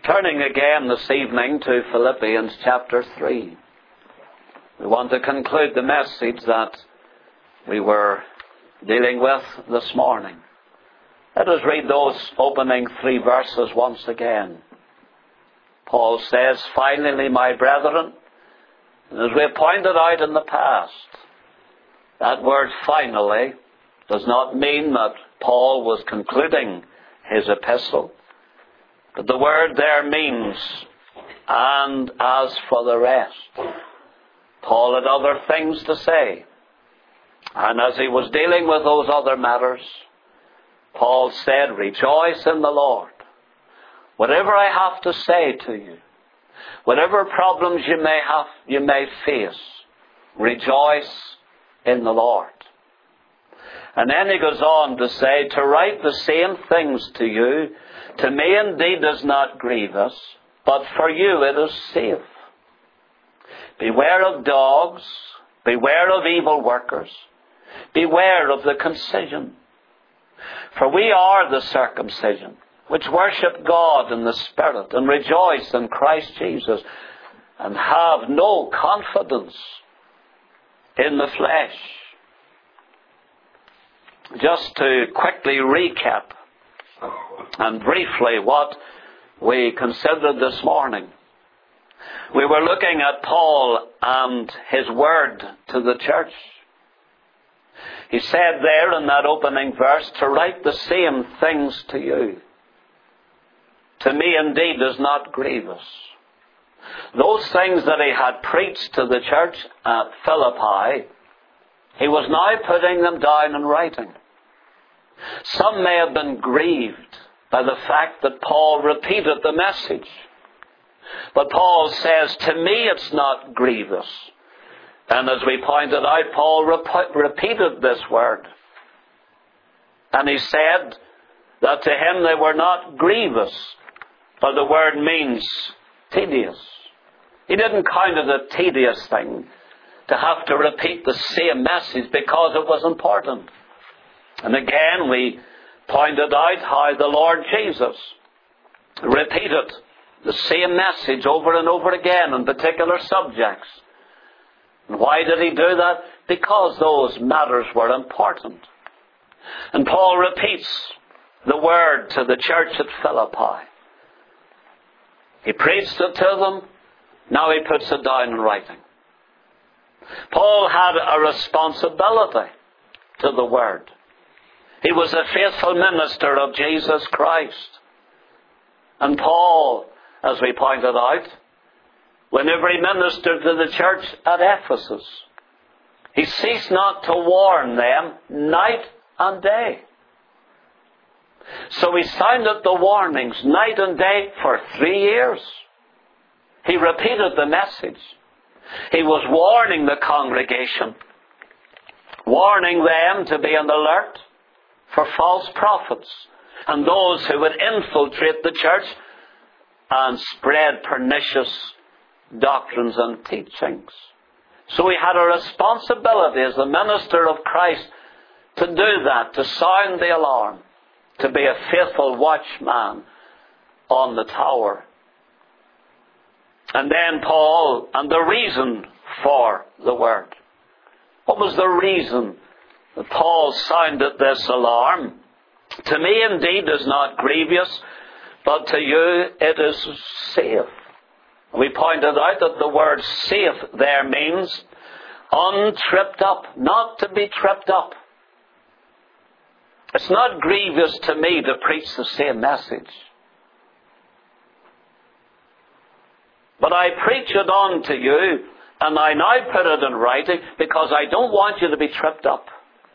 Turning again this evening to Philippians chapter 3. We want to conclude the message that we were dealing with this morning. Let us read those opening 3 verses once again. Paul says, "Finally, my brethren," and as we have pointed out in the past, that word finally does not mean that Paul was concluding his epistle. But the word there means, and as for the rest. Paul had other things to say. And as he was dealing with those other matters, Paul said, "Rejoice in the Lord." Whatever I have to say to you, whatever problems you may face, rejoice in the Lord. And then he goes on to say, "To write the same things to you, to me indeed does not grieve us, but for you it is safe. Beware of dogs, beware of evil workers, beware of the concision. For we are the circumcision, which worship God in the Spirit, and rejoice in Christ Jesus, and have no confidence in the flesh." Just to quickly recap and briefly what we considered this morning. We were looking at Paul and his word to the church. He said there in that opening verse, "To write the same things to you. To me indeed does not grieve us." Those things that he had preached to the church at Philippi, he was now putting them down in writing. Some may have been grieved by the fact that Paul repeated the message. But Paul says, "To me it's not grievous." And as we pointed out, Paul repeated this word. And he said that to him they were not grievous, but the word means tedious. He didn't count it a tedious thing to have to repeat the same message because it was important. And again we pointed out how the Lord Jesus repeated the same message over and over again on particular subjects. And why did he do that? Because those matters were important. And Paul repeats the word to the church at Philippi. He preached it to them. Now he puts it down in writing. Paul had a responsibility to the word. He was a faithful minister of Jesus Christ. And Paul, as we pointed out, whenever he ministered to the church at Ephesus, he ceased not to warn them night and day. So he sounded the warnings night and day for 3 years. He repeated the message. He was warning the congregation, warning them to be on the alert for false prophets and those who would infiltrate the church and spread pernicious doctrines and teachings. So he had a responsibility as the minister of Christ to do that, to sound the alarm, to be a faithful watchman on the tower. And then Paul, and the reason for the word. What was the reason that Paul sounded this alarm? "To me indeed is not grievous, but to you it is safe." We pointed out that the word safe there means untripped up, not to be tripped up. It's not grievous to me to preach the same message. But I preach it on to you, and I now put it in writing because I don't want you to be tripped up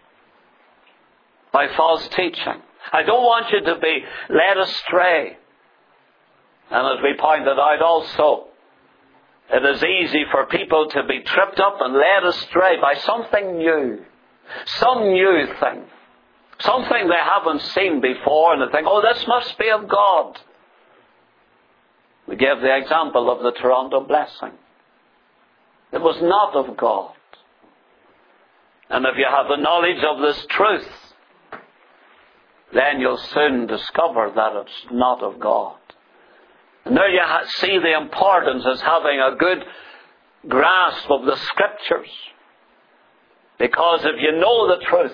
by false teaching. I don't want you to be led astray. And as we pointed out also, it is easy for people to be tripped up and led astray by something new. Some new thing. Something they haven't seen before, and they think, "Oh, this must be of God." We gave the example of the Toronto blessing. It was not of God. And if you have the knowledge of this truth, then you'll soon discover that it's not of God. And there you see the importance of having a good grasp of the Scriptures. Because if you know the truth,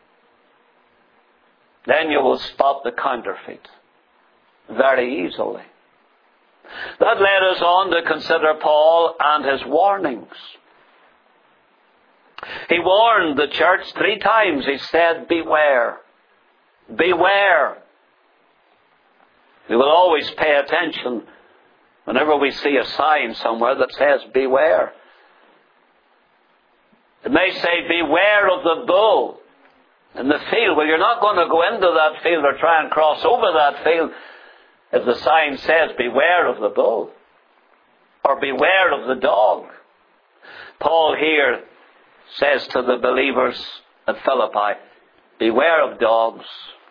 then you will spot the counterfeit very easily. That led us on to consider Paul and his warnings. He warned the church 3 times. He said, beware. Beware. We will always pay attention whenever we see a sign somewhere that says, beware. It may say, beware of the bull in the field. Well, you're not going to go into that field or try and cross over that field if the sign says, beware of the bull. Or beware of the dog. Paul here says to the believers at Philippi, beware of dogs.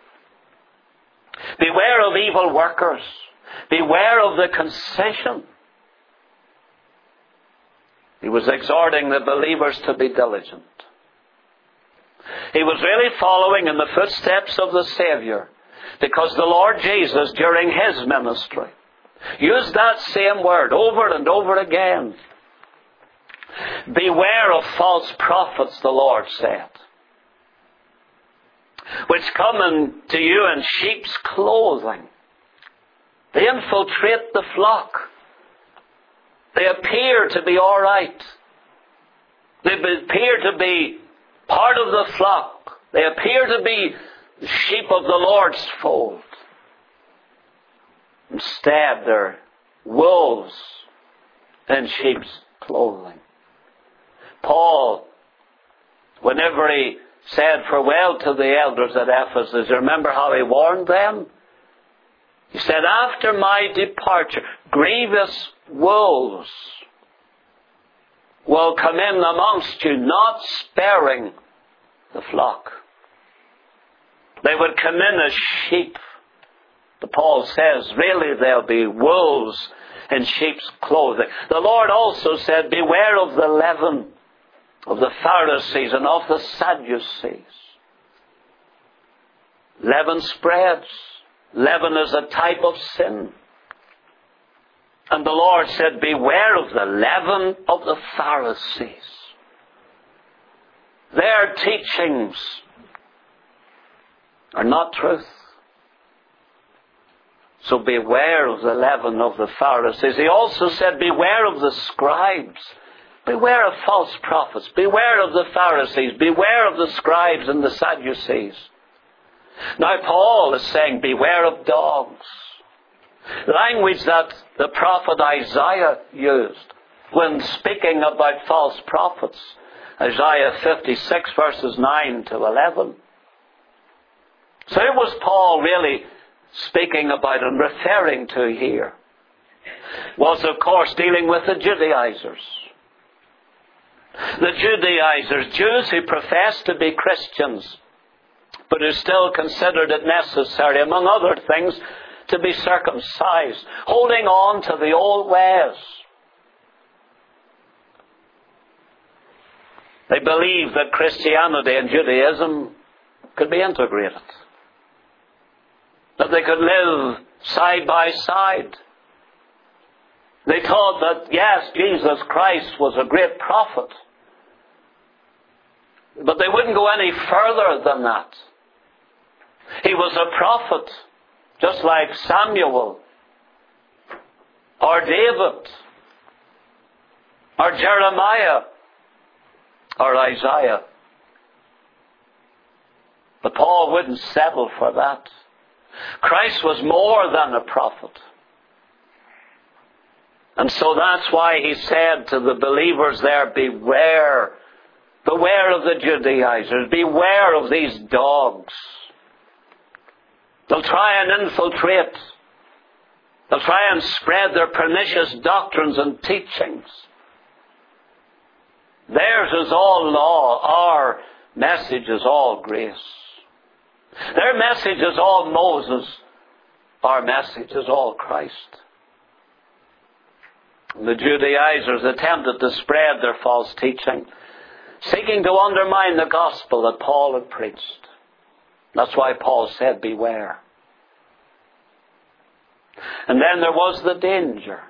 Beware of evil workers. Beware of the concision. He was exhorting the believers to be diligent. He was really following in the footsteps of the Savior, because the Lord Jesus, during His ministry, used that same word over and over again. Beware of false prophets, the Lord said, which come to you in sheep's clothing. They infiltrate the flock. They appear to be all right. They appear to be part of the flock. They appear to be the sheep of the Lord's fold. Instead, they're wolves in sheep's clothing. Paul, whenever he said farewell to the elders at Ephesus, remember how he warned them? He said, after my departure, grievous wolves will come in amongst you, not sparing the flock. They would come in as sheep. But Paul says, really they'll be wolves in sheep's clothing. The Lord also said, beware of the leaven of the Pharisees and of the Sadducees. Leaven spreads. Leaven is a type of sin. And the Lord said, beware of the leaven of the Pharisees. Their teachings are not truth. So beware of the leaven of the Pharisees. He also said, beware of the scribes. Beware of false prophets. Beware of the Pharisees. Beware of the scribes and the Sadducees. Now Paul is saying, beware of dogs. Language that the prophet Isaiah used when speaking about false prophets. Isaiah 56 verses 9 to 11. So it was Paul really speaking about and referring to here. Was of course dealing with the Judaizers. The Judaizers, Jews who professed to be Christians, but who still considered it necessary, among other things, to be circumcised, holding on to the old ways. They believed that Christianity and Judaism could be integrated, that they could live side by side. They thought that, yes, Jesus Christ was a great prophet, but they wouldn't go any further than that. He was a prophet, just like Samuel, or David, or Jeremiah, or Isaiah. But Paul wouldn't settle for that. Christ was more than a prophet. And so that's why he said to the believers there, beware. Beware of the Judaizers. Beware of these dogs. They'll try and infiltrate. They'll try and spread their pernicious doctrines and teachings. Theirs is all law. Our message is all grace. Their message is all Moses. Our message is all Christ. The Judaizers attempted to spread their false teaching, seeking to undermine the gospel that Paul had preached. That's why Paul said, beware. And then there was the danger.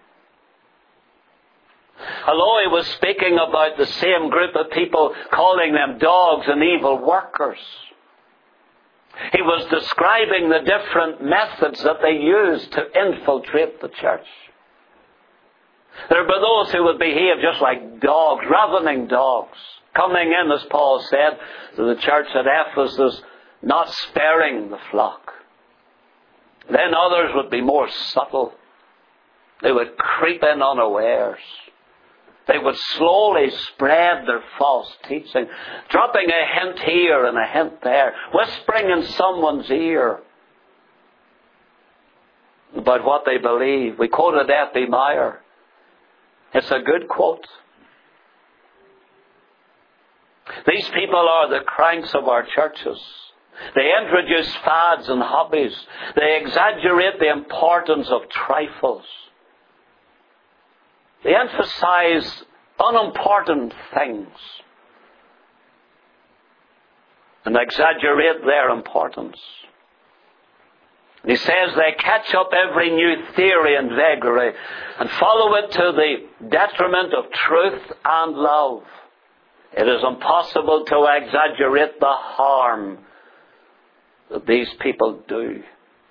Although he was speaking about the same group of people, calling them dogs and evil workers, he was describing the different methods that they used to infiltrate the church. There were those who would behave just like dogs, ravening dogs, coming in, as Paul said, to the church at Ephesus, not sparing the flock. Then others would be more subtle. They would creep in unawares. They would slowly spread their false teaching, dropping a hint here and a hint there, whispering in someone's ear about what they believe. We quoted F.B. Meyer. It's a good quote. These people are the cranks of our churches. They introduce fads and hobbies. They exaggerate the importance of trifles. They emphasize unimportant things and exaggerate their importance. He says they catch up every new theory and vagary and follow it to the detriment of truth and love. It is impossible to exaggerate the harm that these people do.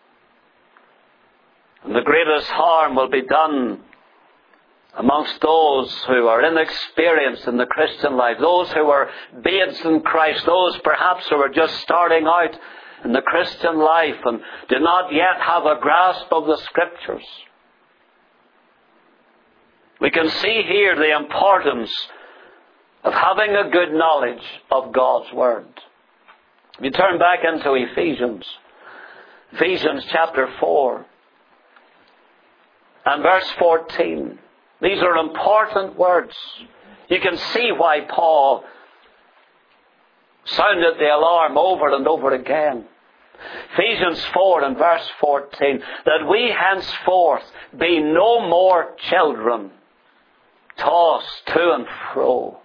And the greatest harm will be done amongst those who are inexperienced in the Christian life, those who are babes in Christ, those perhaps who are just starting out in the Christian life and do not yet have a grasp of the Scriptures. We can see here the importance of having a good knowledge of God's Word. If you turn back into Ephesians chapter 4 and verse 14. These are important words. You can see why Paul sounded the alarm over and over again. Ephesians 4 and verse 14. That we henceforth be no more children, tossed to and fro,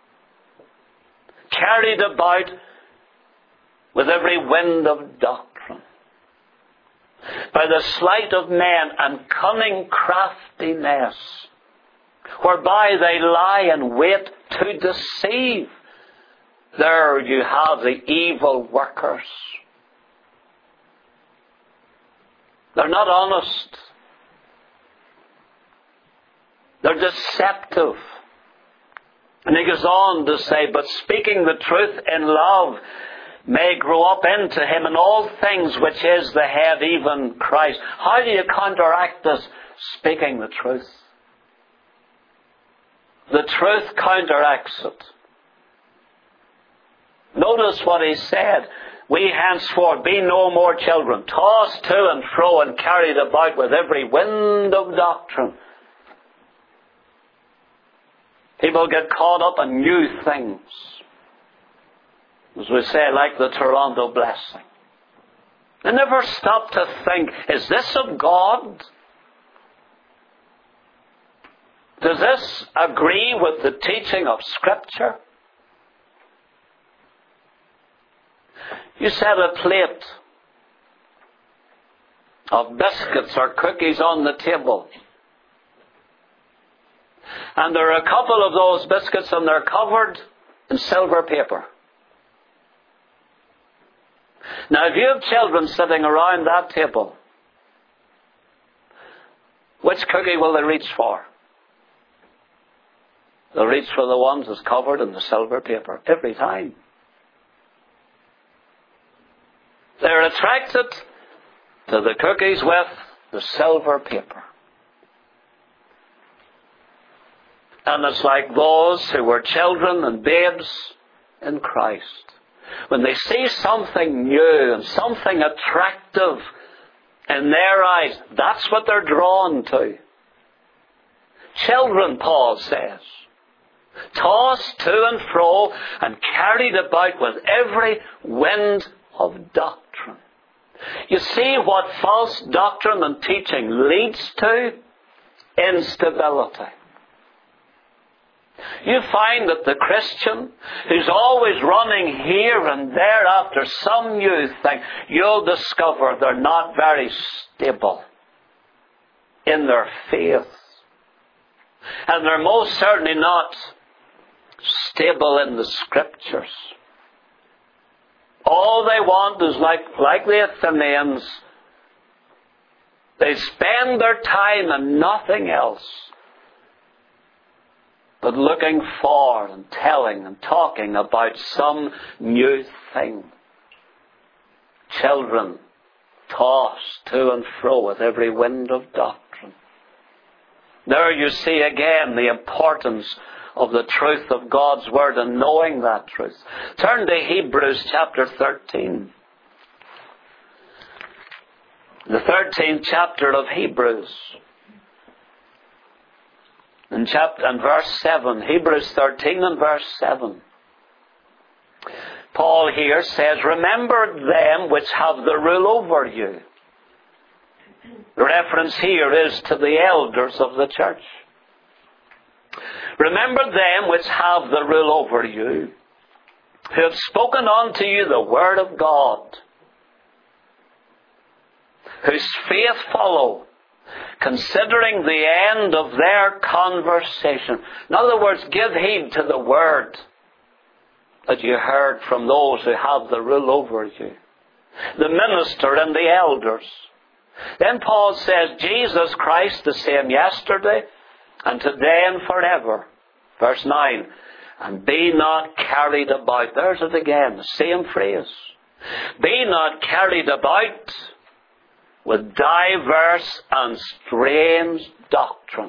carried about with every wind of doctrine, by the sleight of men and cunning craftiness, whereby they lie in wait to deceive. There you have the evil workers. They're not honest. They're deceptive. And he goes on to say, but speaking the truth in love may grow up into him in all things, which is the head, even Christ. How do you counteract this? Speaking the truth. The truth counteracts it. Notice what he said. We henceforth be no more children, tossed to and fro and carried about with every wind of doctrine. People get caught up in new things. As we say, like the Toronto blessing. They never stop to think, is this of God? Does this agree with the teaching of Scripture? You set a plate of biscuits or cookies on the table. And there are a couple of those biscuits and they're covered in silver paper. Now, if you have children sitting around that table, which cookie will they reach for? They'll reach for the ones that's covered in the silver paper every time. They're attracted to the cookies with the silver paper. And it's like those who were children and babes in Christ. When they see something new and something attractive in their eyes, that's what they're drawn to. Children, Paul says, tossed to and fro and carried about with every wind of doctrine. You see what false doctrine and teaching leads to? Instability. You find that the Christian who's always running here and there after some new thing, you'll discover they're not very stable. in their faith. And they're most certainly not stable in the Scriptures. All they want is like the Athenians. They spend their time on nothing else but looking for and telling and talking about some new thing. Children tossed to and fro with every wind of doctrine. There you see again the importance of the truth of God's Word and knowing that truth. Turn to Hebrews chapter 13. The 13th chapter of Hebrews. And verse 7. Hebrews 13 and verse 7. Paul here says, remember them which have the rule over you. The reference here is to the elders of the church. Remember them which have the rule over you, who have spoken unto you the word of God, whose faith follow, considering the end of their conversation. In other words, give heed to the word that you heard from those who have the rule over you, the minister and the elders. Then Paul says, Jesus Christ the same yesterday and today and forever. Verse 9. And be not carried about. There's it again, the same phrase. Be not carried about with diverse and strange doctrines.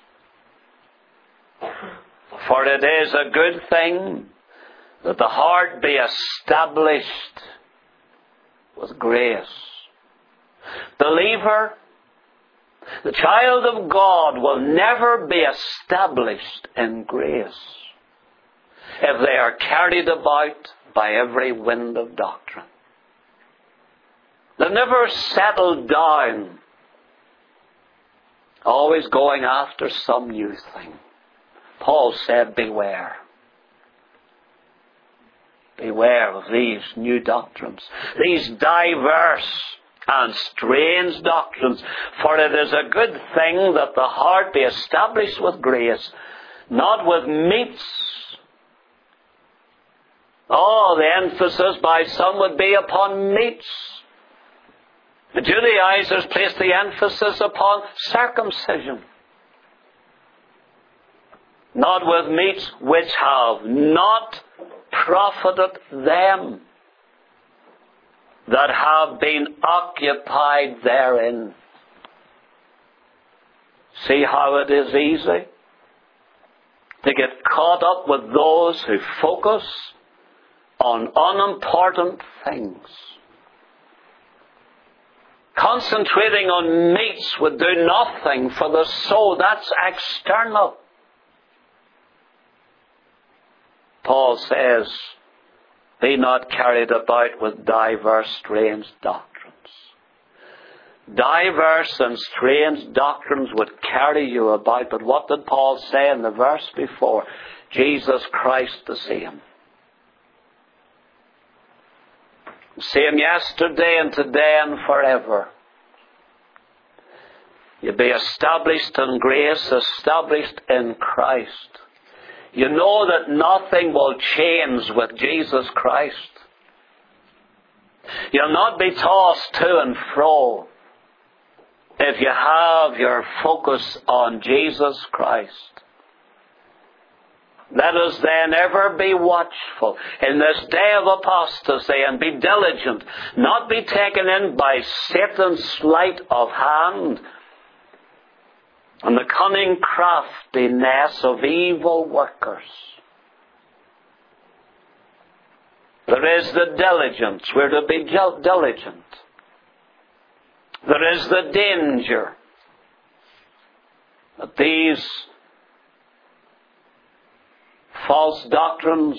For it is a good thing that the heart be established with grace. Believer, the child of God will never be established in grace if they are carried about by every wind of doctrine. They never settle down, always going after some new thing. Paul said, beware. Beware of these new doctrines, these diverse and strange doctrines. For it is a good thing that the heart be established with grace, not with meats. Oh, the emphasis by some would be upon meats. The Judaizers placed the emphasis upon circumcision. Not with meats which have not profited them that have been occupied therein. See how it is easy to get caught up with those who focus on unimportant things. Concentrating on meats would do nothing for the soul. That's external. Paul says, be not carried about with diverse strange doctrines. Diverse and strange doctrines would carry you about. But what did Paul say in the verse before? Jesus Christ the same. Same yesterday and today and forever. You be established in grace, established in Christ. You know that nothing will change with Jesus Christ. You'll not be tossed to and fro if you have your focus on Jesus Christ. Let us then ever be watchful in this day of apostasy and be diligent, not be taken in by Satan's sleight of hand and the cunning craftiness of evil workers. There is the diligence. We're to be diligent. There is the danger that these false doctrines,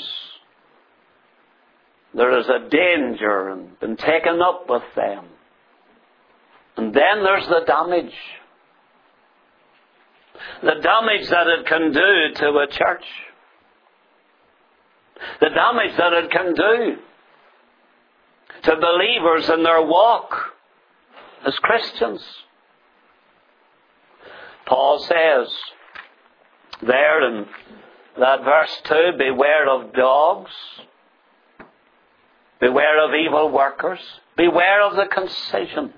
there is a danger and been taken up with them. And then there's the damage. The damage that it can do to a church. The damage that it can do to believers in their walk as Christians. Paul says there in that verse 2, beware of dogs, beware of evil workers, beware of the concision.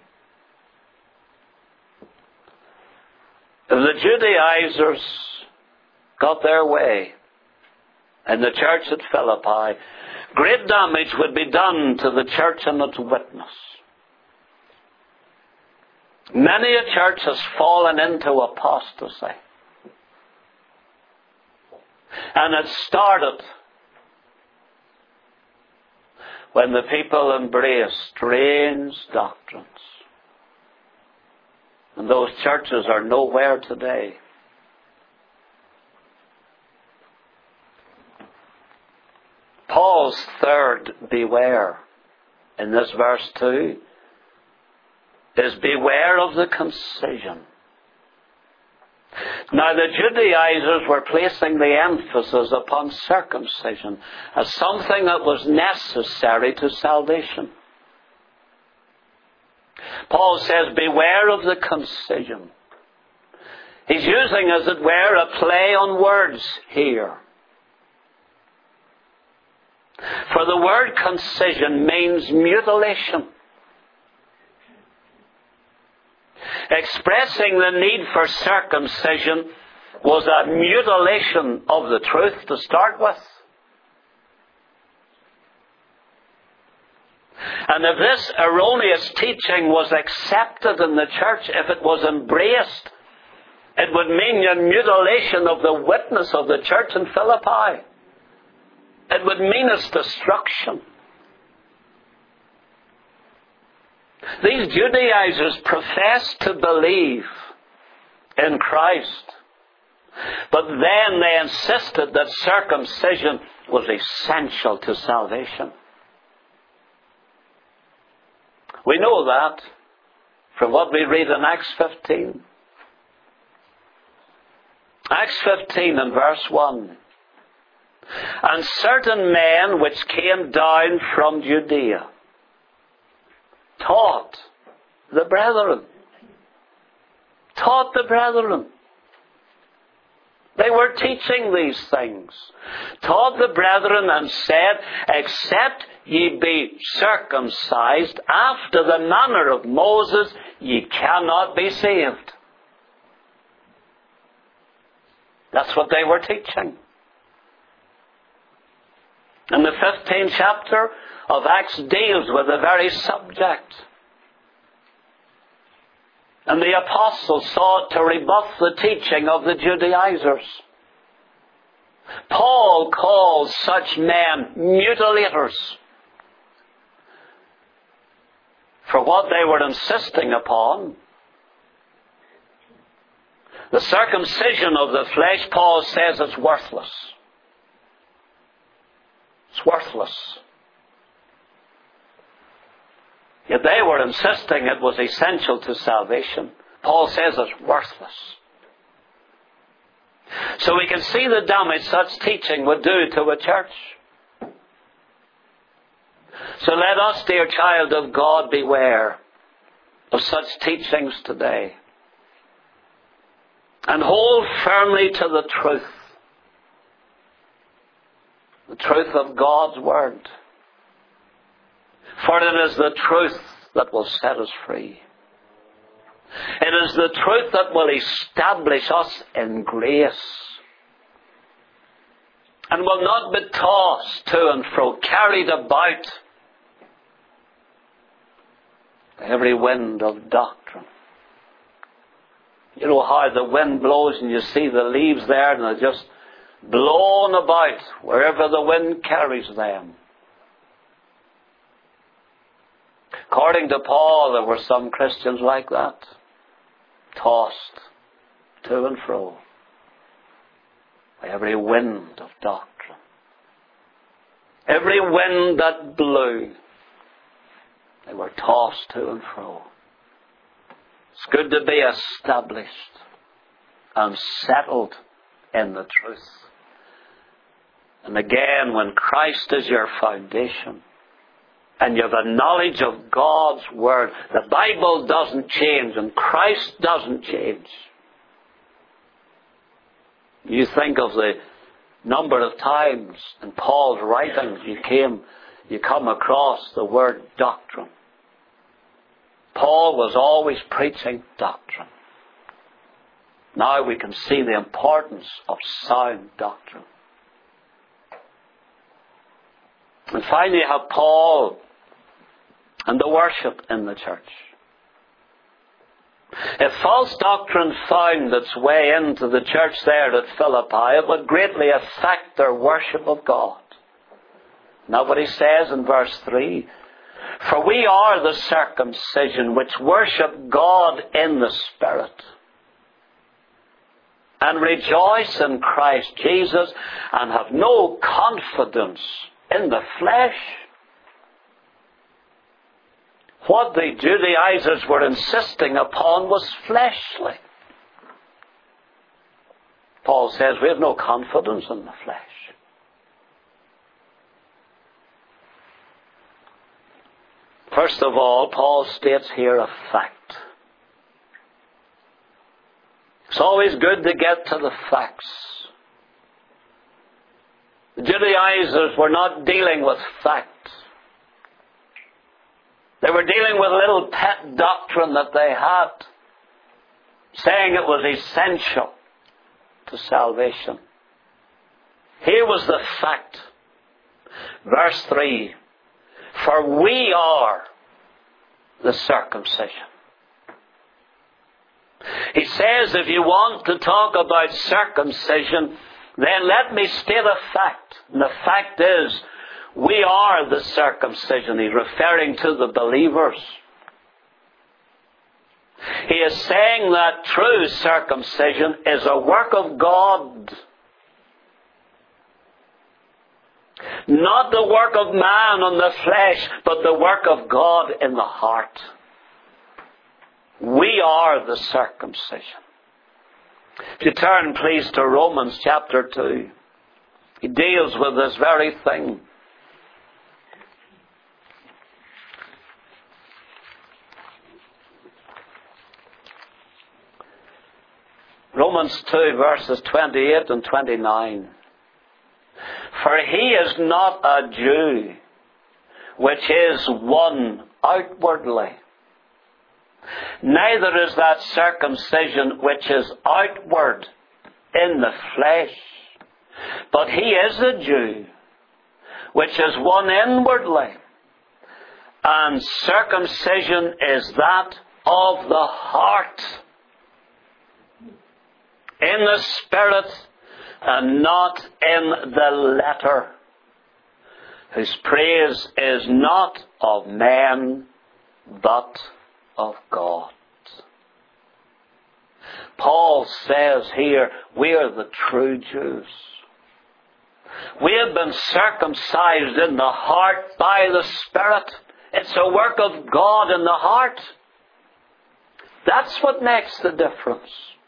If the Judaizers got their way in the church at Philippi, great damage would be done to the church and its witness. Many a church has fallen into apostasy. And it started when the people embraced strange doctrines. And those churches are nowhere today. Paul's third beware in this verse 2 is beware of the concision. Now the Judaizers were placing the emphasis upon circumcision as something that was necessary to salvation. Paul says, beware of the concision. He's using, as it were, a play on words here. For the word concision means mutilation. Expressing the need for circumcision was a mutilation of the truth to start with. And if this erroneous teaching was accepted in the church, if it was embraced, it would mean a mutilation of the witness of the church in Philippi. It would mean its destruction. These Judaizers professed to believe in Christ, but then they insisted that circumcision was essential to salvation. We know that from what we read in Acts 15. Acts 15 and verse 1. And certain men which came down from Judea taught the brethren. Taught the brethren. They were teaching these things. Taught the brethren and said, except ye be circumcised after the manner of Moses, ye cannot be saved. That's what they were teaching. And the 15th chapter of Acts deals with the very subject. And the apostles sought to rebuff the teaching of the Judaizers. Paul calls such men mutilators for what they were insisting upon. The circumcision of the flesh, Paul says, is worthless. It's worthless. Yet they were insisting it was essential to salvation. Paul says it's worthless. So we can see the damage such teaching would do to a church. So let us, dear child of God, beware of such teachings today. And hold firmly to the truth. The truth of God's Word. For it is the truth that will set us free. It is the truth that will establish us in grace. And will not be tossed to and fro, carried about by every wind of doctrine. You know how the wind blows and you see the leaves there and they're just blown about wherever the wind carries them. According to Paul, there were some Christians like that, tossed to and fro by every wind of doctrine. Every wind that blew, they were tossed to and fro. It's good to be established and settled in the truth. And again, when Christ is your foundation, and you have a knowledge of God's Word, the Bible doesn't change and Christ doesn't change. You think of the number of times in Paul's writings you come across the word doctrine. Paul was always preaching doctrine. Now we can see the importance of sound doctrine. And finally you have Paul and the worship in the church. If false doctrine found its way into the church there at Philippi, it would greatly affect their worship of God. Now what he says in verse 3, for we are the circumcision which worship God in the Spirit, and rejoice in Christ Jesus, and have no confidence in the flesh. What the Judaizers were insisting upon was fleshly. Paul says we have no confidence in the flesh. First of all, Paul states here a fact. It's always good to get to the facts. The Judaizers were not dealing with facts. They were dealing with a little pet doctrine that they had, saying it was essential to salvation. Here was the fact. Verse 3, for we are the circumcision. He says, if you want to talk about circumcision, then let me state a fact. And the fact is, we are the circumcision. He's referring to the believers. He is saying that true circumcision is a work of God. Not the work of man on the flesh, but the work of God in the heart. We are the circumcision. If you turn, please, to Romans chapter 2. He deals with this very thing. Romans 2, verses 28 and 29. For he is not a Jew, which is one outwardly. Neither is that circumcision which is outward in the flesh. But he is a Jew, which is one inwardly. And circumcision is that of the heart, in the spirit, and not in the letter, whose praise is not of men, but of God. Paul says here, we are the true Jews. We have been circumcised in the heart by the Spirit. It's a work of God in the heart. That's what makes the difference.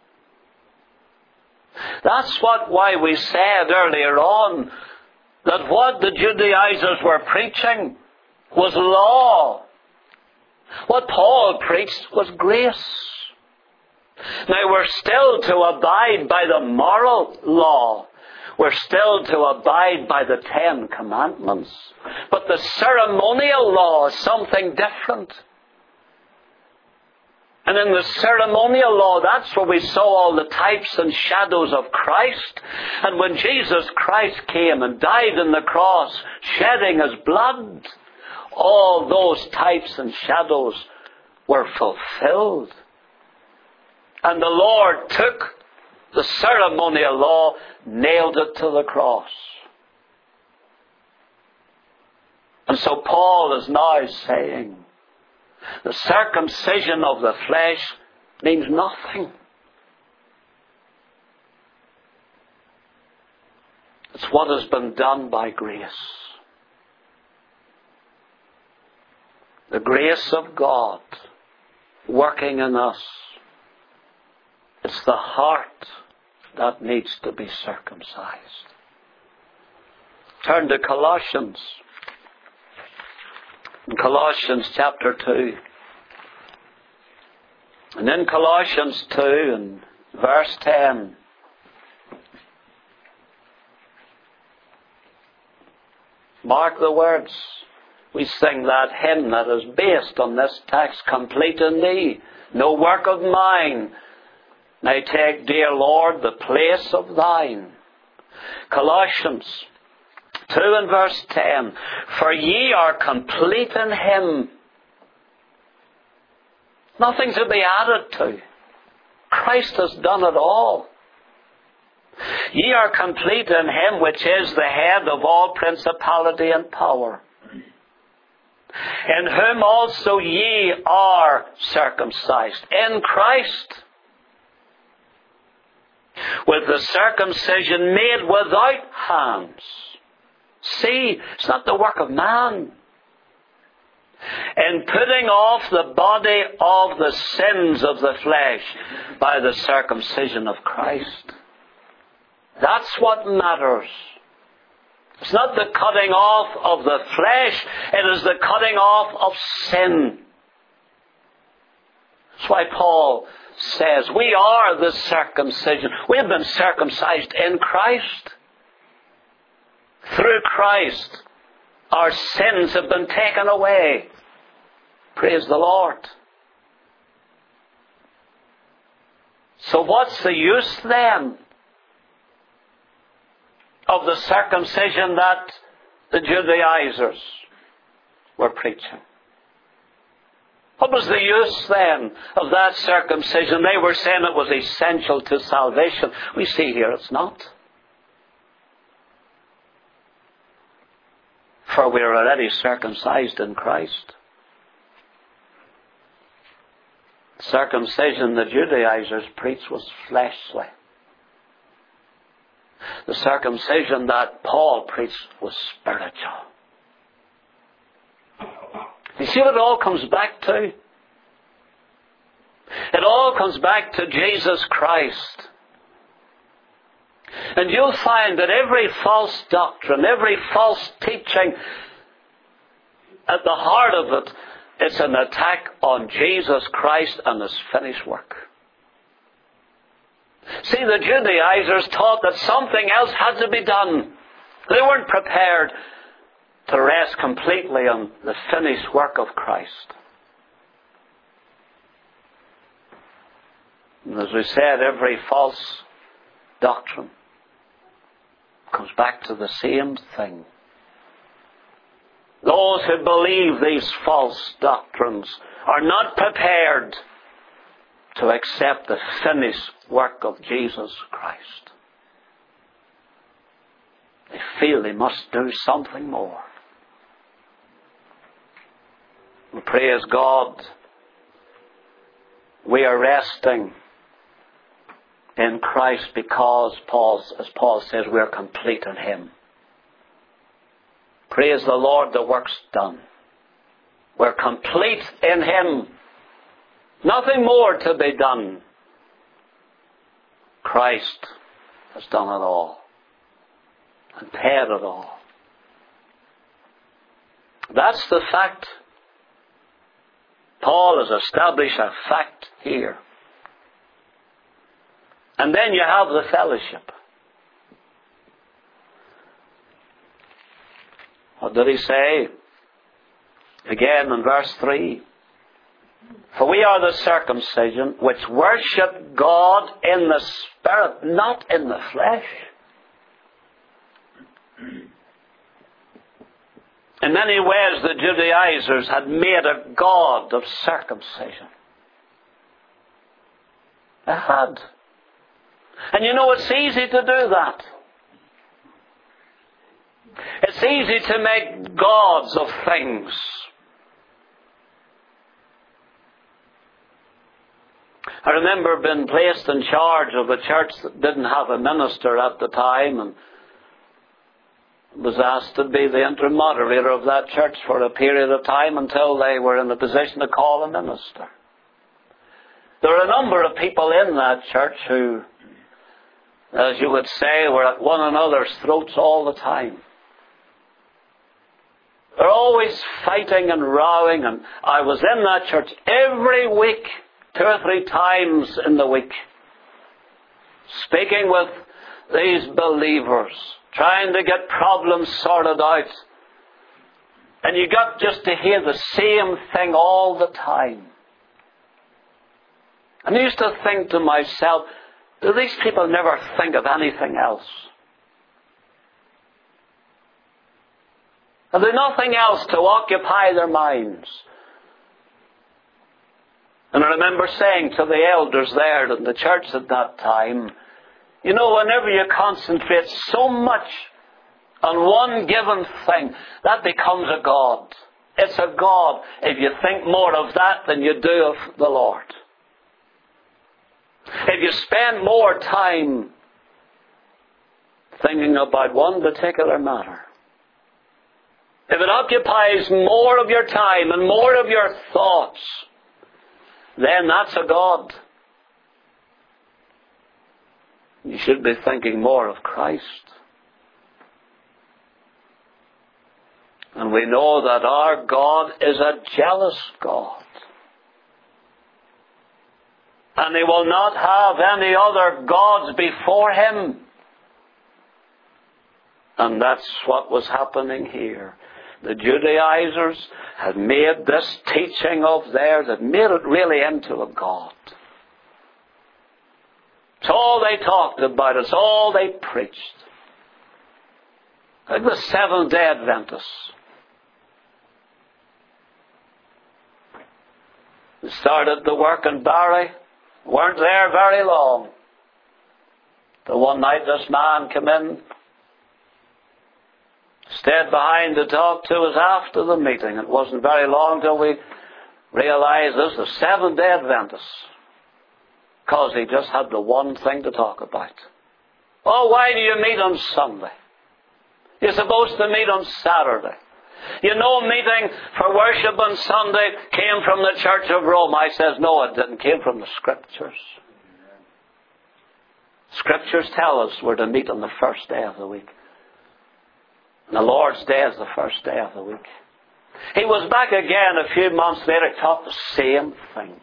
That's why we said earlier on that what the Judaizers were preaching was law. What Paul preached was grace. Now we're still to abide by the moral law. We're still to abide by the 10 Commandments. But the ceremonial law is something different. And in the ceremonial law, that's where we saw all the types and shadows of Christ. And when Jesus Christ came and died on the cross, shedding his blood, all those types and shadows were fulfilled. And the Lord took the ceremonial law, nailed it to the cross. And so Paul is now saying, the circumcision of the flesh means nothing. It's what has been done by grace. The grace of God working in us. It's the heart that needs to be circumcised. Turn to Colossians. In Colossians chapter 2. And in Colossians 2 and verse 10, Mark the words. We sing that hymn that is based on this text, complete in thee, no work of mine may take, dear Lord, the place of thine. Colossians 2 and verse 10, for ye are complete in him. Nothing to be added to. Christ has done it all. Ye are complete in him which is the head of all principality and power, in whom also ye are circumcised. In Christ. With the circumcision made without hands. See, it's not the work of man. In putting off the body of the sins of the flesh by the circumcision of Christ. That's what matters. It's not the cutting off of the flesh, it is the cutting off of sin. That's why Paul says we are the circumcision. We have been circumcised in Christ. Through Christ, our sins have been taken away. Praise the Lord. So what's the use then of the circumcision that the Judaizers were preaching? What was the use then of that circumcision? They were saying it was essential to salvation. We see here it's not. For we are already circumcised in Christ. Circumcision the Judaizers preached was fleshly. The circumcision that Paul preached was spiritual. You see what it all comes back to? It all comes back to Jesus Christ. And you'll find that every false doctrine, every false teaching, at the heart of it, it's an attack on Jesus Christ and His finished work. See, the Judaizers taught that something else had to be done. They weren't prepared to rest completely on the finished work of Christ. And as we said, every false doctrine comes back to the same thing. Those who believe these false doctrines are not prepared to accept the finished work of Jesus Christ. They feel they must do something more. And praise God, we are resting in Christ because, as Paul says, we are complete in Him. Praise the Lord, the work's done. We're complete in Him. Nothing more to be done. Christ has done it all and paid it all. That's the fact. Paul has established a fact here. And then you have the fellowship. What did he say? Again in verse 3. For we are the circumcision which worship God in the Spirit, not in the flesh. In many ways the Judaizers had made a god of circumcision. They had. And you know, it's easy to do that. It's easy to make gods of things. I remember being placed in charge of a church that didn't have a minister at the time, and was asked to be the interim moderator of that church for a period of time until they were in a position to call a minister. There were a number of people in that church who, as you would say, were at one another's throats all the time. They're always fighting and rowing, and I was in that church every week, 2 or 3 times in the week, speaking with these believers, trying to get problems sorted out, And you got just to hear the same thing all the time. And I used to think to myself, do these people never think of anything else? Have they nothing else to occupy their minds? And I remember saying to the elders there in the church at that time, you know, whenever you concentrate so much on one given thing, that becomes a god. It's a god if you think more of that than you do of the Lord. If you spend more time thinking about one particular matter, if it occupies more of your time and more of your thoughts, then that's a god. You should be thinking more of Christ. And we know that our God is a jealous God. And He will not have any other gods before Him. And that's what was happening here. The Judaizers had made this teaching of theirs, had made it really into a god. It's all they talked about. It's all they preached. Like the Seventh-day Adventists. They started the work in Barry. Weren't there very long. The one night this man came in, stayed behind to talk to us after the meeting. It wasn't very long till we realized this was the Seventh-day Adventists. Because he just had the one thing to talk about. Oh, why do you meet on Sunday? You're supposed to meet on Saturday. You know, meeting for worship on Sunday came from the Church of Rome. I says, no, it didn't. It came from the Scriptures. Scriptures tell us we're to meet on the first day of the week. And the Lord's Day is the first day of the week. He was back again a few months later, taught the same thing.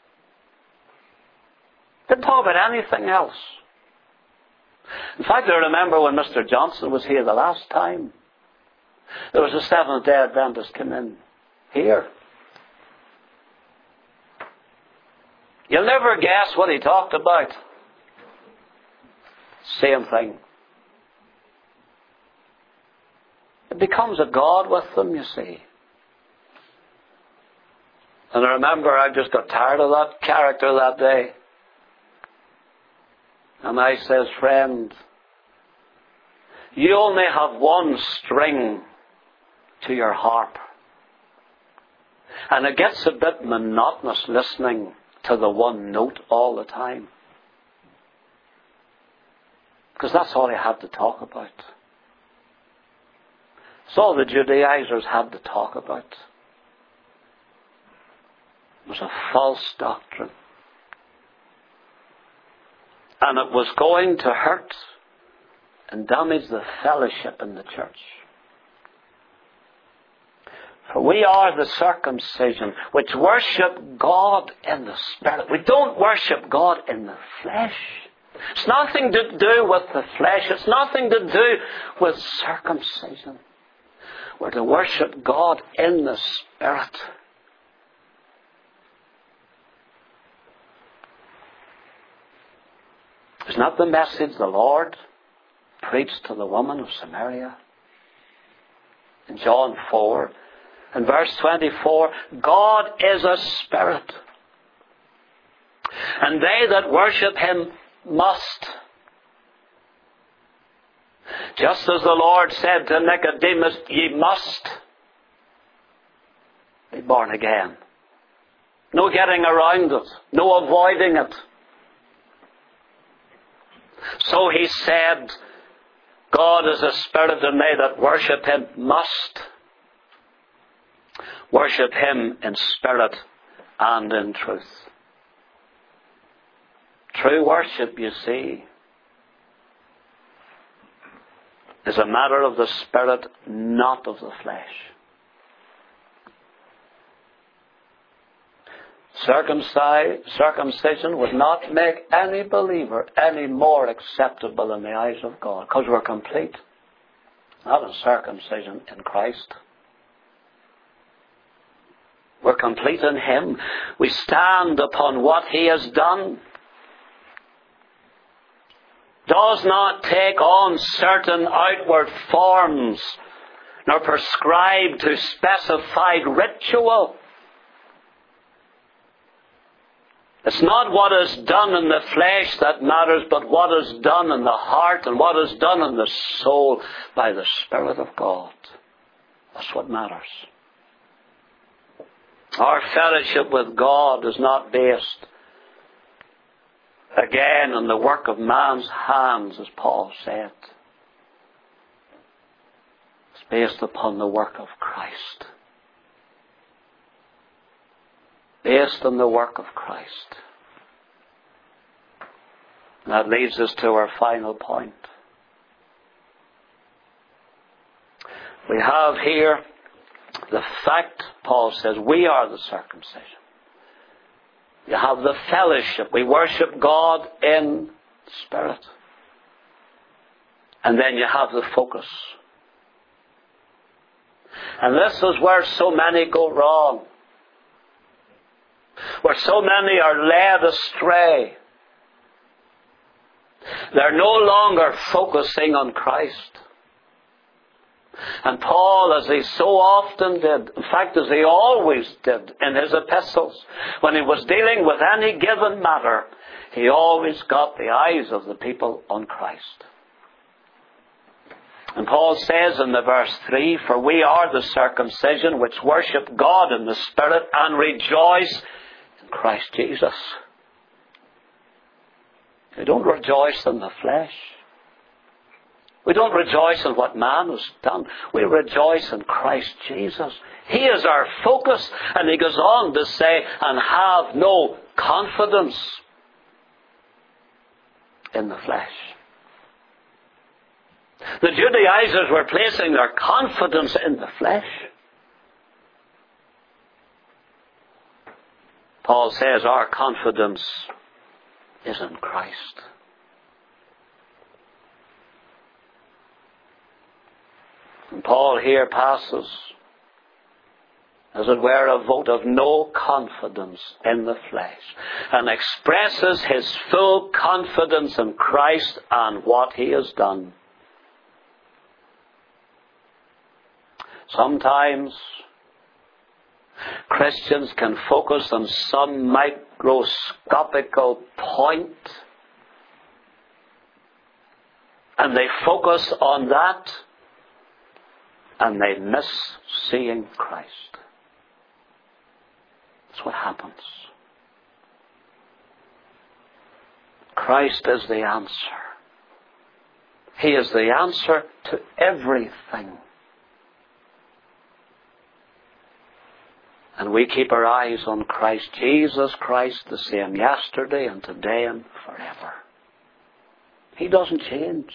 Didn't talk about anything else. In fact, I remember when Mr. Johnson was here the last time, there was a Seventh-day Adventist come in here. You'll never guess what he talked about. Same thing. It becomes a god with them, you see. And I remember I just got tired of that character that day. And I says, friend, you only have one string to your harp. And it gets a bit monotonous listening to the one note all the time. Because that's all he had to talk about. It's all the Judaizers had to talk about. It was a false doctrine. And it was going to hurt and damage the fellowship in the church. For we are the circumcision which worship God in the Spirit. We don't worship God in the flesh. It's nothing to do with the flesh. It's nothing to do with circumcision. We're to worship God in the Spirit. Isn't that the message the Lord preached to the woman of Samaria? In John 4, in verse 24, God is a spirit, and they that worship Him must. Just as the Lord said to Nicodemus, ye must be born again. No getting around it. No avoiding it. So He said, God is a spirit, and they that worship Him must worship Him in spirit and in truth. True worship, you see, is a matter of the Spirit, not of the flesh. Circumcision would not make any believer any more acceptable in the eyes of God, because we're complete. Not in circumcision, in Christ. We're complete in Him. We stand upon what He has done. Does not take on certain outward forms, nor prescribe to specified ritual. It's not what is done in the flesh that matters, but what is done in the heart and what is done in the soul by the Spirit of God. That's what matters. Our fellowship with God is not based, again, on the work of man's hands, as Paul said. It's based upon the work of Christ. Based on the work of Christ. And that leads us to our final point. We have here the fact, Paul says, we are the circumcision. You have the fellowship. We worship God in spirit. And then you have the focus. And this is where so many go wrong. Where so many are led astray. They're no longer focusing on Christ. And Paul, as he so often did, in fact, as he always did in his epistles, when he was dealing with any given matter, he always got the eyes of the people on Christ. And Paul says in the verse 3, "For we are the circumcision which worship God in the Spirit and rejoice in Christ Jesus." We don't rejoice in the flesh. We don't rejoice in what man has done. We rejoice in Christ Jesus. He is our focus. And he goes on to say, and have no confidence in the flesh. The Judaizers were placing their confidence in the flesh. Paul says our confidence is in Christ. And Paul here passes, as it were, a vote of no confidence in the flesh, and expresses his full confidence in Christ and what He has done. Sometimes Christians can focus on some microscopical point, and they focus on that, and they miss seeing Christ. That's what happens. Christ is the answer. He is the answer to everything. And we keep our eyes on Christ, Jesus Christ, the same yesterday and today and forever. He doesn't change.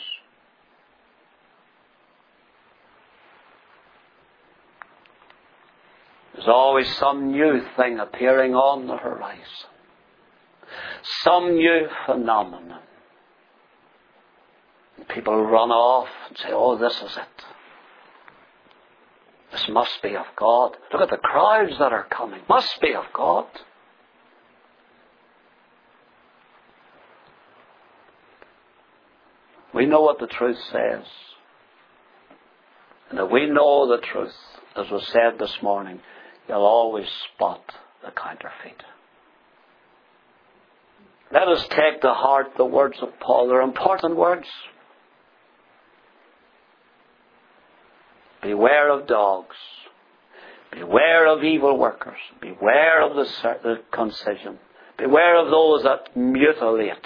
There's always some new thing appearing on the horizon. Some new phenomenon. And people run off and say, "Oh, this is it. This must be of God. Look at the crowds that are coming. Must be of God." We know what the truth says. And if we know the truth, as was said this morning, you'll always spot the counterfeit. Let us take to heart the words of Paul. They're important words. Beware of dogs. Beware of evil workers. Beware of the circumcision. Beware of those that mutilate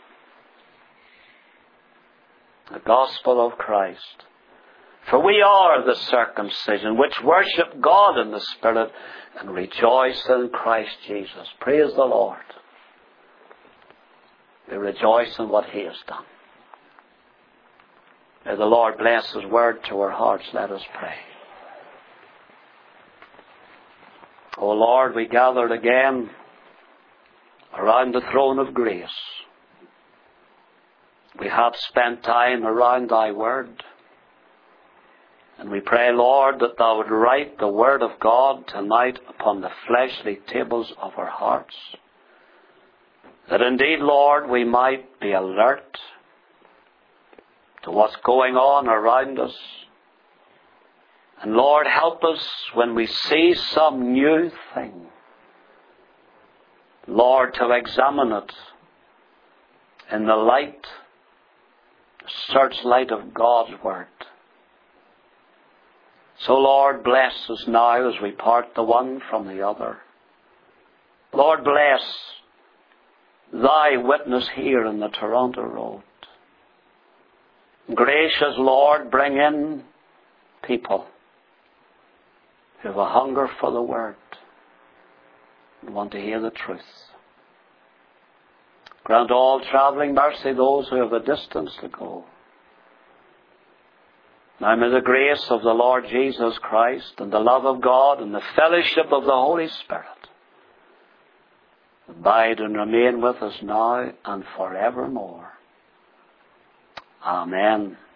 the gospel of Christ. For we are the circumcision which worship God in the Spirit and rejoice in Christ Jesus. Praise the Lord. We rejoice in what He has done. May the Lord bless His word to our hearts. Let us pray. O Lord, we gathered again around the throne of grace. We have spent time around Thy word. And we pray, Lord, that Thou would write the Word of God tonight upon the fleshly tables of our hearts. That indeed, Lord, we might be alert to what's going on around us. And Lord, help us when we see some new thing, Lord, to examine it in the light, the searchlight of God's Word. So, Lord, bless us now as we part the one from the other. Lord, bless Thy witness here in the Toronto Road. Gracious Lord, bring in people who have a hunger for the Word and want to hear the truth. Grant all travelling mercy those who have a distance to go. Now may the grace of the Lord Jesus Christ and the love of God and the fellowship of the Holy Spirit abide and remain with us now and forevermore. Amen.